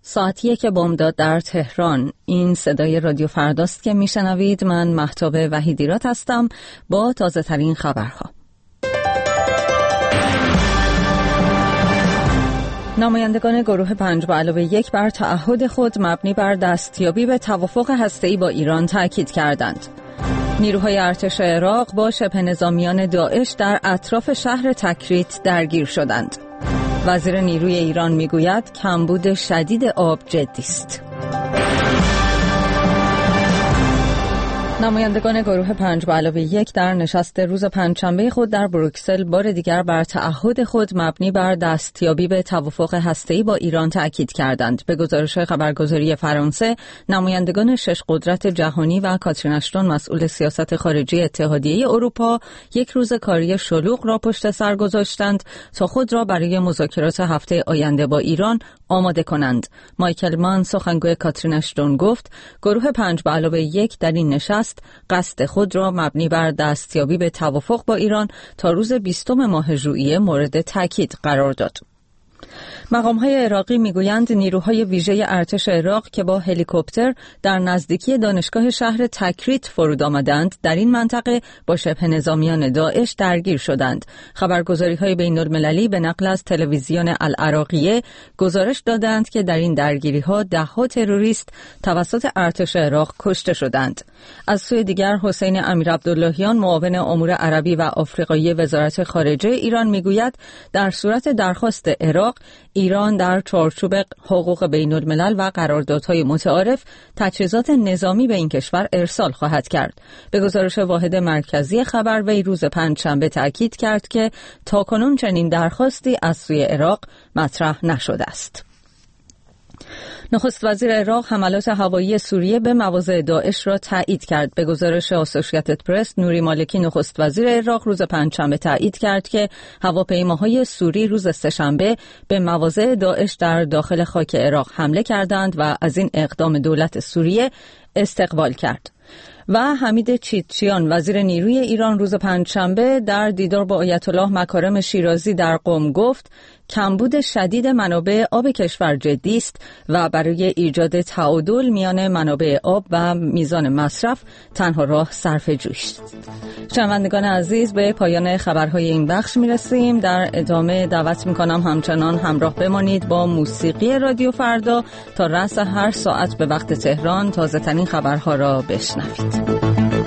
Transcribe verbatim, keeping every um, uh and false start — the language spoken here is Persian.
ساعت یک بامداد در تهران. این صدای رادیو فرداست که میشنوید. من مهتاب وحیدیرات هستم با تازه ترین خبرها. نمایندگان گروه پنج به علاوه یک بر تعهد خود مبنی بر دستیابی به توافق هسته‌ای با ایران تاکید کردند. نیروهای ارتش عراق با شبه نظامیان داعش در اطراف شهر تکریت درگیر شدند. وزیر نیروی ایران میگوید کمبود شدید آب جدی است. نمایندگان گروه پنج به علاوه یک در نشست روز پنجشنبه خود در بروکسل بار دیگر بر تعهد خود مبنی بر دستیابی به توافق هسته‌ای با ایران تاکید کردند. به گزارش خبرگزاری فرانسه، نمایندگان شش قدرت جهانی و کاترین اشتون مسئول سیاست خارجی اتحادیه اروپا یک روز کاری شلوغ را پشت سر گذاشتند تا خود را برای مذاکرات هفته آینده با ایران آماده کنند. مایکل مان سخنگوی کاترین اشتون گفت گروه پنج به علاوه یک در این نشست قصد خود را مبنی بر دستیابی به توافق با ایران تا روز بیستم ماه ژوئیه مورد تاکید قرار داد. مقام‌های عراقی میگویند نیروهای ویژه ارتش عراق که با هلیکوپتر در نزدیکی دانشگاه شهر تکریت فرود آمدند در این منطقه با شبه نظامیان داعش درگیر شدند. خبرگزاری‌های بین‌المللی به نقل از تلویزیون العراقیه گزارش دادند که در این درگیری‌ها ده‌ها تروریست توسط ارتش عراق کشته شدند. از سوی دیگر حسین امیرعبداللهیان معاون امور عربی و آفریقایی وزارت خارجه ایران میگوید در صورت درخواست عراق ایران در چارچوب حقوق بین الملل و قراردادهای متعارف تجهیزات نظامی به این کشور ارسال خواهد کرد. به گزارش واحد مرکزی خبر وی روز پنجشنبه تاکید کرد که تاکنون چنین درخواستی از سوی عراق مطرح نشده است. نخست وزیر عراق حملات هوایی سوریه به مواضع داعش را تایید کرد. به گزارش اسوسییتد پرس، نوری مالکی نخست وزیر عراق روز پنجشنبه تایید کرد که هواپیماهای سوری روز سه‌شنبه به مواضع داعش در داخل خاک عراق حمله کردند و از این اقدام دولت سوریه استقبال کرد. و حمید چیتچیان وزیر نیروی ایران روز پنجشنبه در دیدار با آیت الله مکارم شیرازی در قم گفت کمبود شدید منابع آب کشور جدی است و برای ایجاد تعادل میان منابع آب و میزان مصرف تنها راه صرفه‌جویی است. شنوندگان عزیز، به پایان خبرهای این بخش میرسیم. در ادامه دعوت میکنم همچنان همراه بمانید با موسیقی رادیو فردا تا رأس هر ساعت به وقت تهران تازه ترین خبرها را بشنوید.